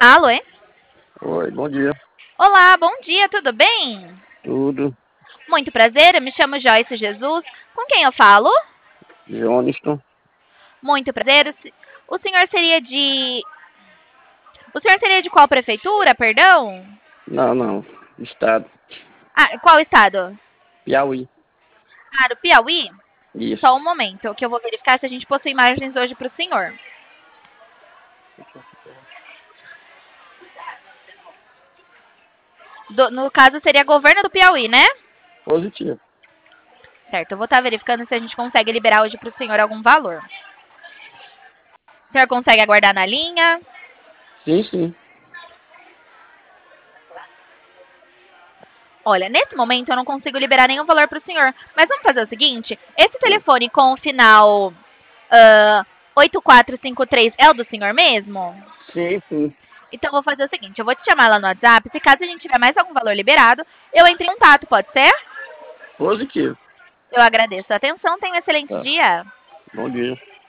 Alô, é? Oi, bom dia. Olá, bom dia, tudo bem? Tudo. Muito prazer, eu me chamo Joyce Jesus. Com quem eu falo? Johnston. Muito prazer. O senhor seria de. O senhor seria de qual prefeitura, perdão? Não, não. Estado. Ah, qual estado? Piauí. Ah, do Piauí? Só Isso. um momento, que eu vou verificar se a gente possui imagens hoje para o senhor. No caso, seria governo do Piauí, né? Positivo. Certo, eu vou estar verificando se a gente consegue liberar hoje para o senhor algum valor. O senhor consegue aguardar na linha? Sim, sim. Olha, nesse momento eu não consigo liberar nenhum valor para o senhor. Mas vamos fazer o seguinte: esse telefone com o final 8453 é o do senhor mesmo? Sim, sim. Então eu vou fazer o seguinte: eu vou te chamar lá no WhatsApp. Se caso a gente tiver mais algum valor liberado, eu entro em contato, pode ser? Positivo. Eu agradeço a atenção. Tenha um excelente Tá. dia. Bom dia.